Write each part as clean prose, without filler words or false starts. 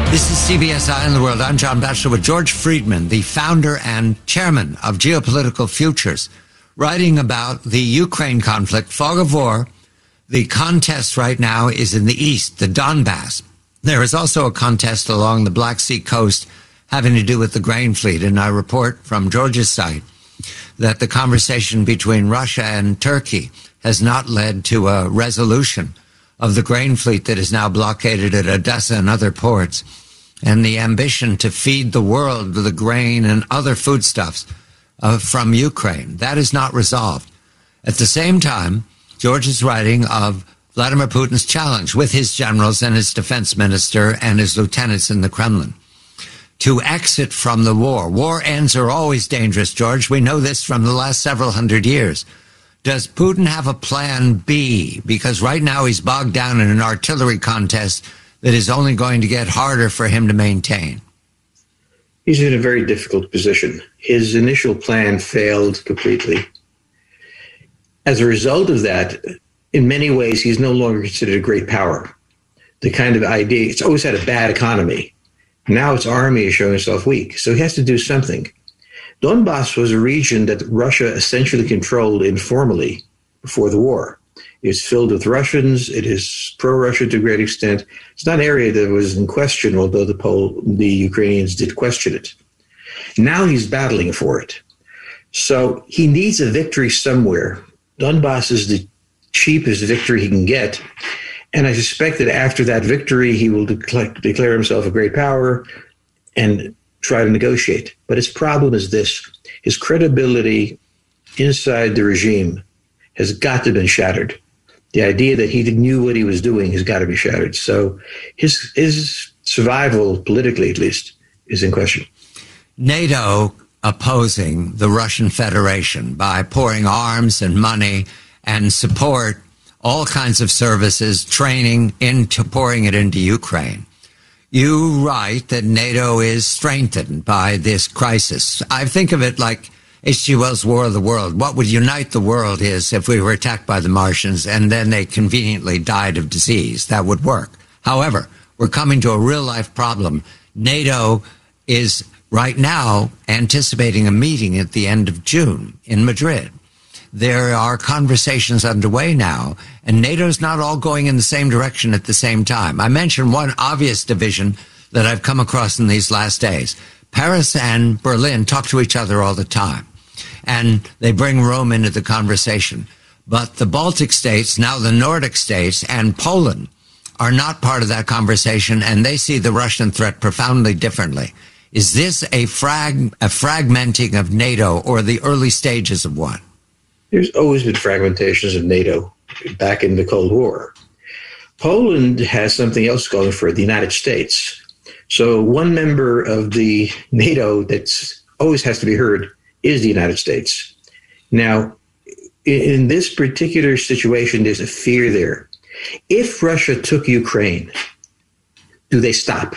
This is CBS Eye on the World. I'm John Batchelor with George Friedman, the founder and chairman of Geopolitical Futures, writing about the Ukraine conflict, fog of war. The contest right now is in the east, the Donbass. There is also a contest along the Black Sea coast having to do with the grain fleet. And I report from George's site that the conversation between Russia and Turkey has not led to a resolution of the grain fleet that is now blockaded at Odessa and other ports, and the ambition to feed the world with the grain and other foodstuffs from Ukraine. That is not resolved. At the same time, George is writing of Vladimir Putin's challenge with his generals and his defense minister and his lieutenants in the Kremlin to exit from the war. War ends are always dangerous, George. We know this from the last several hundred years. Does Putin have a plan B? Because right now he's bogged down in an artillery contest that is only going to get harder for him to maintain. He's in a very difficult position. His initial plan failed completely. As a result of that, in many ways, he's no longer considered a great power. The kind of idea, it's always had a bad economy. Now its army is showing itself weak, so he has to do something. Donbass was a region that Russia essentially controlled informally before the war. It's filled with Russians. It is pro-Russian to a great extent. It's not an area that was in question, although the Ukrainians did question it. Now he's battling for it. So he needs a victory somewhere. Donbass is the cheapest victory he can get. And I suspect that after that victory, he will declare himself a great power and try to negotiate. But his problem is this. His credibility inside the regime has got to have been shattered. The idea that he knew what he was doing has got to be shattered. So his survival, politically at least, is in question. NATO opposing the Russian Federation by pouring arms and money and support, all kinds of services, training, pouring it into Ukraine. You write that NATO is strengthened by this crisis. I think of it like H.G. Wells' War of the World. What would unite the world is if we were attacked by the Martians and then they conveniently died of disease. That would work. However, we're coming to a real-life problem. NATO is right now anticipating a meeting at the end of June in Madrid. There are conversations underway now, and NATO's not all going in the same direction at the same time. I mentioned one obvious division that I've come across in these last days. Paris and Berlin talk to each other all the time, and they bring Rome into the conversation. But the Baltic states, now the Nordic states, and Poland are not part of that conversation, and they see the Russian threat profoundly differently. Is this a fragmenting of NATO or the early stages of one? There's always been fragmentations of NATO back in the Cold War. Poland has something else going for it, the United States. So one member of the NATO that's always has to be heard is the United States. Now, in this particular situation, there's a fear there. If Russia took Ukraine, do they stop?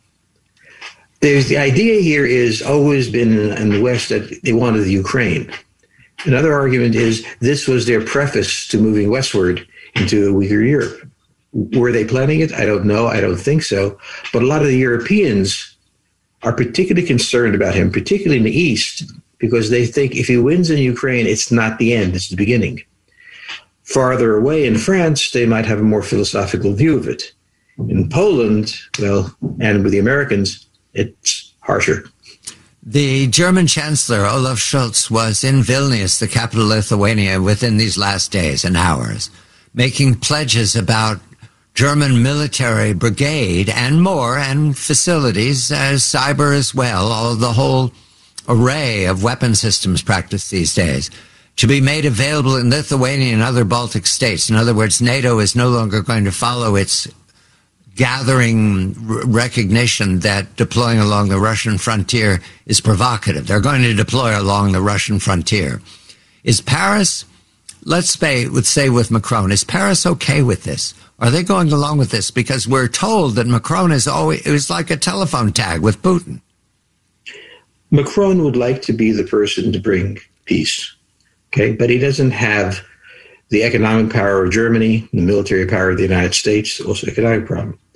The idea here is always been in the West that they wanted the Ukraine. Another argument is this was their preface to moving westward into a weaker Europe. Were they planning it? I don't know. I don't think so. But a lot of the Europeans are particularly concerned about him, particularly in the East, because they think if he wins in Ukraine, it's not the end, it's the beginning. Farther away in France, they might have a more philosophical view of it. In Poland, well, and with the Americans, it's harsher. The German Chancellor, Olaf Scholz, was in Vilnius, the capital of Lithuania, within these last days and hours, making pledges about German military brigade and more, and facilities, cyber as well, the whole array of weapon systems practiced these days, to be made available in Lithuania and other Baltic states. In other words, NATO is no longer going to follow its gathering recognition that deploying along the Russian frontier is provocative. They're going to deploy along the Russian frontier. Is Paris, let's say with Macron, is Paris okay with this? Are they going along with this? Because we're told that Macron is always, it was like a telephone tag with Putin. Macron would like to be the person to bring peace, okay? But he doesn't have the economic power of Germany, the military power of the United States, also economic problem.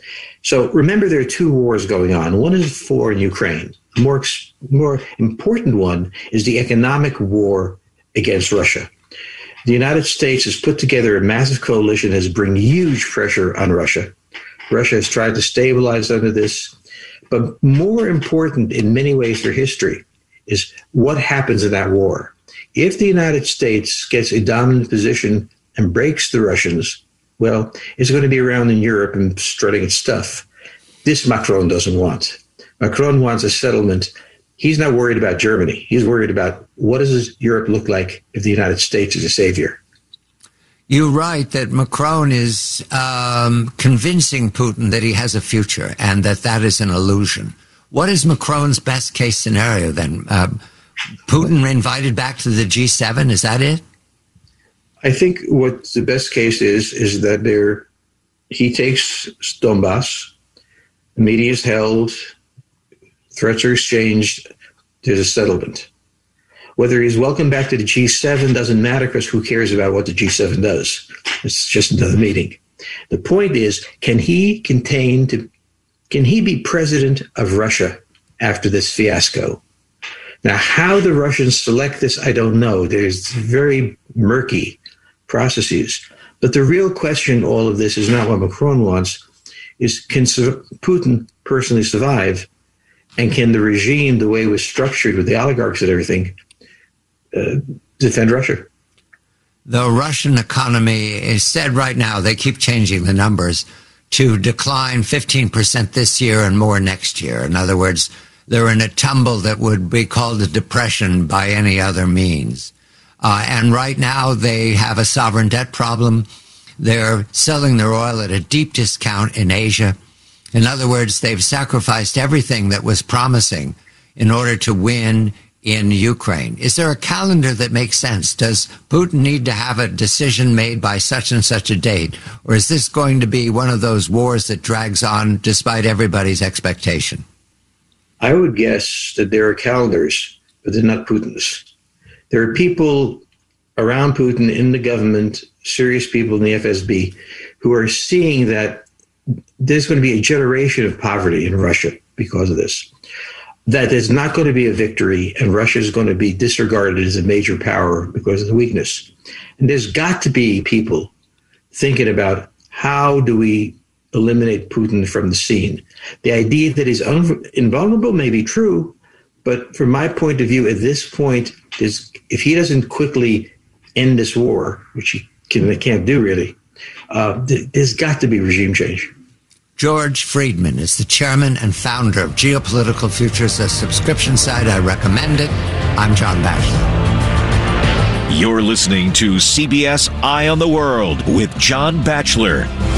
So remember, there are two wars going on. One is war in Ukraine. A more important one is the economic war against Russia. The United States has put together a massive coalition that has bring huge pressure on Russia. Russia has tried to stabilize under this. But more important in many ways for history is what happens in that war. If the United States gets a dominant position and breaks the Russians, well, it's going to be around in Europe and strutting its stuff. This Macron doesn't want. Macron wants a settlement. He's not worried about Germany. He's worried about what does Europe look like if the United States is a savior. You write that Macron is convincing Putin that he has a future and that is an illusion. What is Macron's best case scenario then? Putin invited back to the G7, is that it? I think what the best case is that he takes Donbass, the media is held, threats are exchanged, there's a settlement. Whether he's welcomed back to the G7 doesn't matter, because who cares about what the G7 does? It's just another meeting. The point is, can he be president of Russia after this fiasco? Now, how the Russians select this, I don't know. There's very murky processes. But the real question in all of this is not what Macron wants, is can Putin personally survive? And can the regime, the way it was structured with the oligarchs and everything, defend Russia? The Russian economy is said right now, they keep changing the numbers, to decline 15% this year and more next year. In other words, they're in a tumble that would be called a depression by any other means. And right now they have a sovereign debt problem. They're selling their oil at a deep discount in Asia. In other words, they've sacrificed everything that was promising in order to win in Ukraine. Is there a calendar that makes sense? Does Putin need to have a decision made by such and such a date? Or is this going to be one of those wars that drags on despite everybody's expectation? I would guess that there are calendars, but they're not Putin's. There are people around Putin in the government, serious people in the FSB, who are seeing that there's going to be a generation of poverty in Russia because of this. That there's not going to be a victory, and Russia is going to be disregarded as a major power because of the weakness. And there's got to be people thinking about how do we eliminate Putin from the scene. The idea that he's invulnerable may be true, but from my point of view, at this point, if he doesn't quickly end this war, which he can't do really, there's got to be regime change. George Friedman is the chairman and founder of Geopolitical Futures, a subscription site. I recommend it. I'm John Batchelor. You're listening to CBS Eye on the World with John Batchelor.